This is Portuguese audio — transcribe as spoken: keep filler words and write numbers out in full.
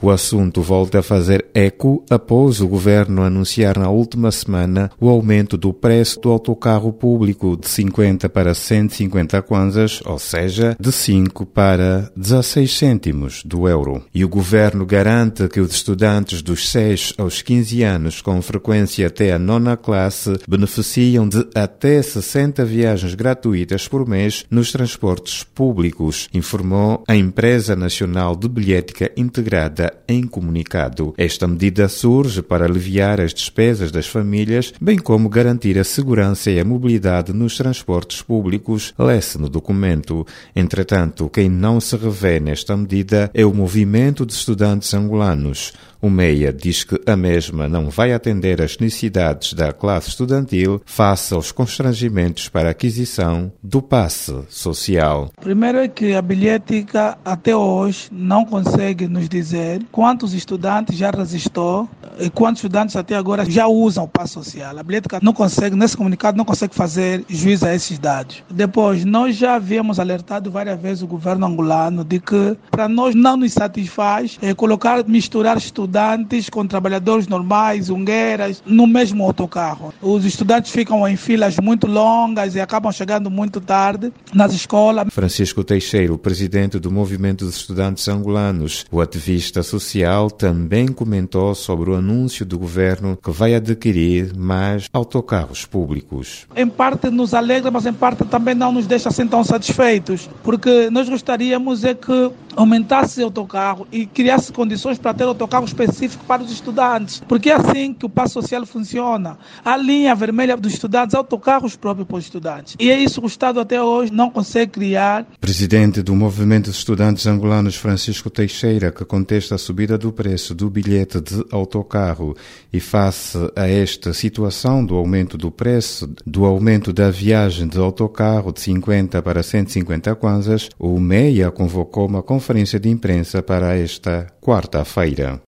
O assunto volta a fazer eco após o governo anunciar na última semana o aumento do preço do autocarro público de cinquenta para cento e cinquenta kwanzas, ou seja, de cinco para dezasseis cêntimos do euro. E o governo garante que os estudantes dos seis aos quinze anos com frequência até a nona classe beneficiam de até sessenta viagens gratuitas por mês nos transportes públicos, informou a Empresa Nacional de Bilhética Integrada em comunicado. Esta medida surge para aliviar as despesas das famílias, bem como garantir a segurança e a mobilidade nos transportes públicos, lê-se no documento. Entretanto, quem não se revê nesta medida é o Movimento de Estudantes Angolanos. O MEIA diz que a mesma não vai atender às necessidades da classe estudantil face aos constrangimentos para a aquisição do passe social. Primeiro é que a bilhética até hoje não consegue nos dizer quantos estudantes já resistou e quantos estudantes até agora já usam o passe social. A bilhética não consegue, nesse comunicado, não consegue fazer juízo a esses dados. Depois, nós já havíamos alertado várias vezes o governo angolano de que para nós não nos satisfaz é, colocar, misturar estudantes com trabalhadores normais, ungueiras, no mesmo autocarro. Os estudantes ficam em filas muito longas e acabam chegando muito tarde nas escolas. Francisco Teixeira, o presidente do Movimento dos Estudantes Angolanos, o ativista social, também comentou sobre o anúncio do governo que vai adquirir mais autocarros públicos. Em parte nos alegra, mas em parte também não nos deixa assim tão satisfeitos, porque nós gostaríamos é que aumentasse o autocarro e criasse condições para ter autocarro específico para os estudantes, porque é assim que o passe social funciona. A linha vermelha dos estudantes, autocarros próprios para os estudantes. E é isso que o Estado até hoje não consegue criar. Presidente do Movimento dos Estudantes Angolanos, Francisco Teixeira, que contesta a subida do preço do bilhete de autocarro e face a esta situação do aumento do preço, do aumento da viagem de autocarro de cinquenta para cento e cinquenta kwanzas, o MEIA convocou uma conferência de imprensa para esta quarta-feira.